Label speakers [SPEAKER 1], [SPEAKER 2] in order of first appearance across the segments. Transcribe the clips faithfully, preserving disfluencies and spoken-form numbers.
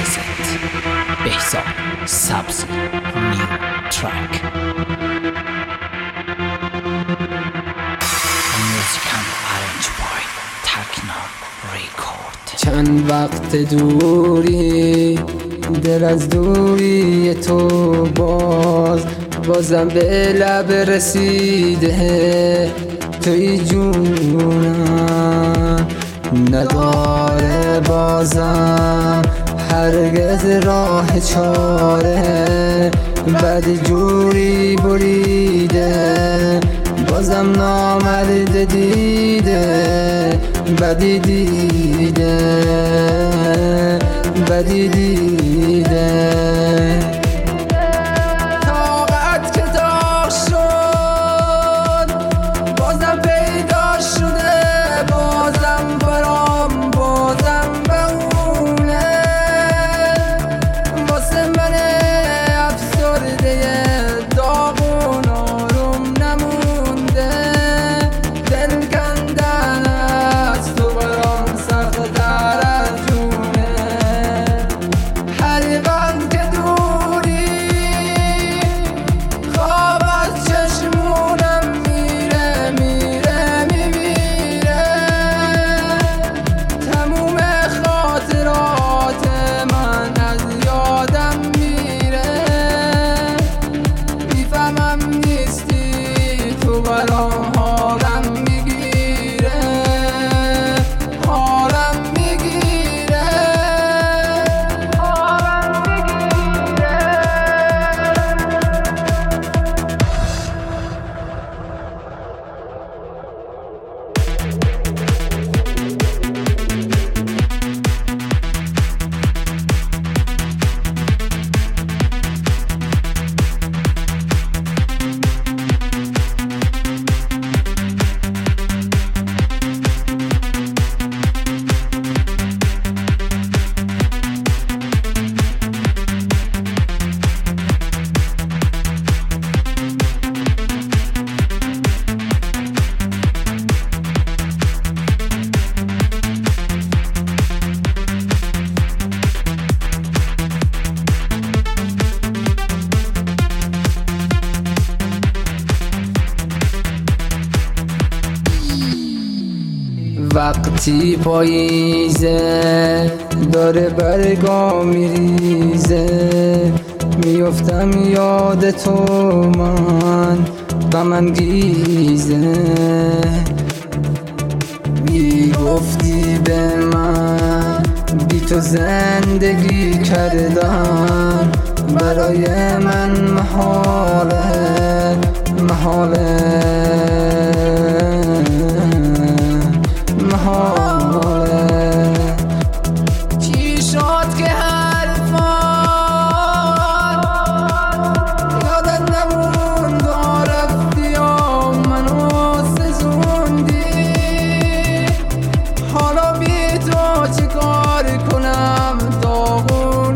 [SPEAKER 1] visit Behzad Sabzi new track. Music and arranged by Techno Record.
[SPEAKER 2] چند وقت دوری دل از دوری تو باز بازم به لب رسیده توی جونم نداره بازم هرگز راه چاره بعد جوری بریده بازم نامرد دیده بدی دیده بدی دیده وقتی پاییزه داره برگا میریزه میفتم یاد تو من غم انگیزه میگفتی به من بی تو زندگی کردن برای من محاله محاله چی شد که حرفان یادت نموند و رفتی و منو سزوندی حالا بی تو چه کار کنم داغون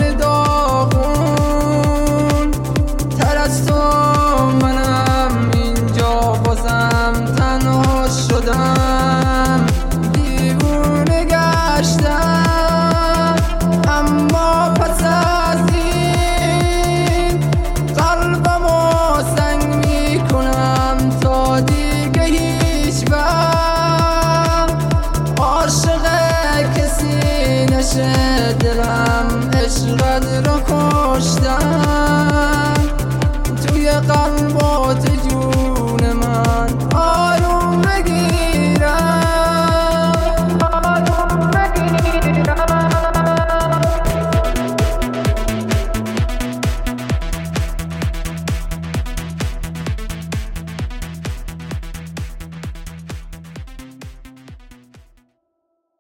[SPEAKER 2] داغون تر از تو منم اینجا بازم تنها شدم اما پس از این قلبمو سنگ میکنم تا دیگه هیچ وقت عاشق کسی نشه دلم عشقت رو کشتم